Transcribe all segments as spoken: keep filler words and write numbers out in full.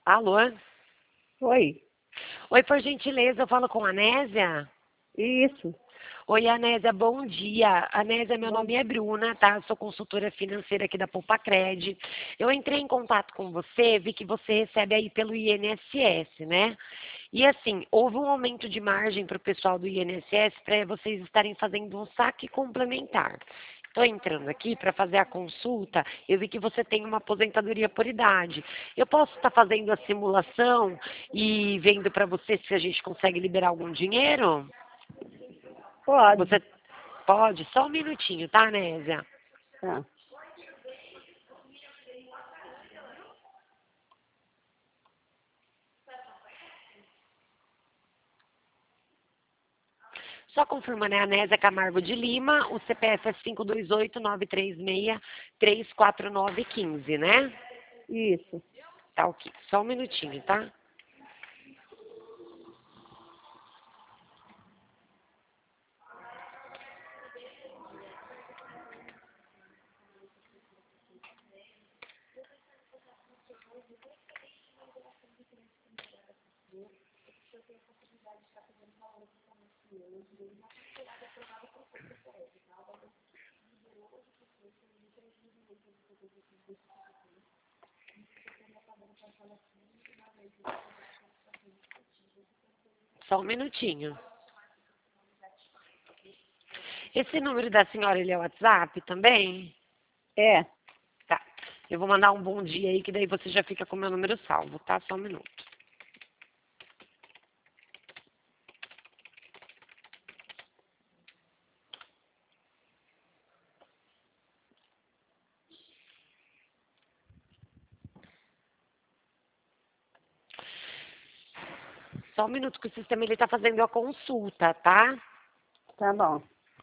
Alô? Oi, Oi, por gentileza, eu falo com a Anésia? isso. Oi, Anésia, bom dia. Anésia, meu Bom, nome é Bruna, tá? Sou consultora financeira aqui da Poupa-Cred. Eu entrei em contato com você, vi que você recebe aí pelo I N S S, né? E assim, houve um aumento de margem para o pessoal do I N S S para vocês estarem fazendo um saque complementar. Estou entrando aqui para fazer a consulta, eu vi que você tem uma aposentadoria por idade. Eu posso estar fazendo a simulação e vendo para você se a gente consegue liberar algum dinheiro? pode. Você pode? Só um minutinho, tá, Nésia? Tá. Só confirmando, é a Nésia Camargo de Lima, o C P F é cinco dois oito, nove três seis, três quatro nove um cinco, né? Isso. Tá ok. Só um minutinho, tá? Só um minutinho. Esse número da senhora, ele é o WhatsApp também? É, Tá. Eu vou mandar um bom dia aí, que daí você já fica com o meu número salvo, tá? Só um minuto. Só um minuto que o sistema ele tá fazendo a consulta, tá? tá bom.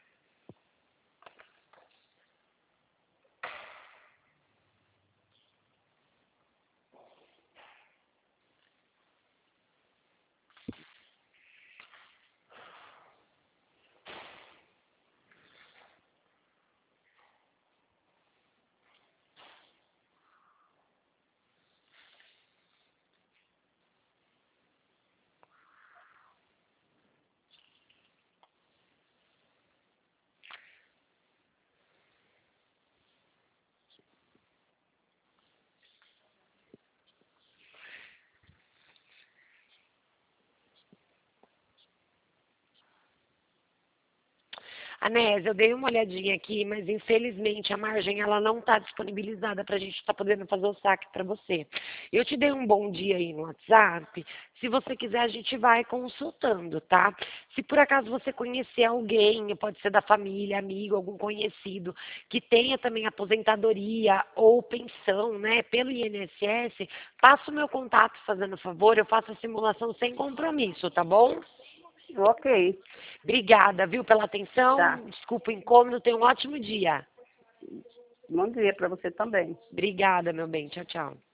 Anés, eu dei uma olhadinha aqui, mas infelizmente a margem ela não está disponibilizada para a gente estar podendo fazer o saque para você. Eu te dei um bom dia aí no WhatsApp. Se você quiser, a gente vai consultando, tá? Se por acaso você conhecer alguém, pode ser da família, amigo, algum conhecido, que tenha também aposentadoria ou pensão, né, pelo I N S S, passa o meu contato fazendo favor, eu faço a simulação sem compromisso, tá bom? Ok, Obrigada, viu, pela tá. atenção. Desculpa o incômodo. Tenha um ótimo dia. Bom dia para você também. Obrigada, meu bem. Tchau, tchau.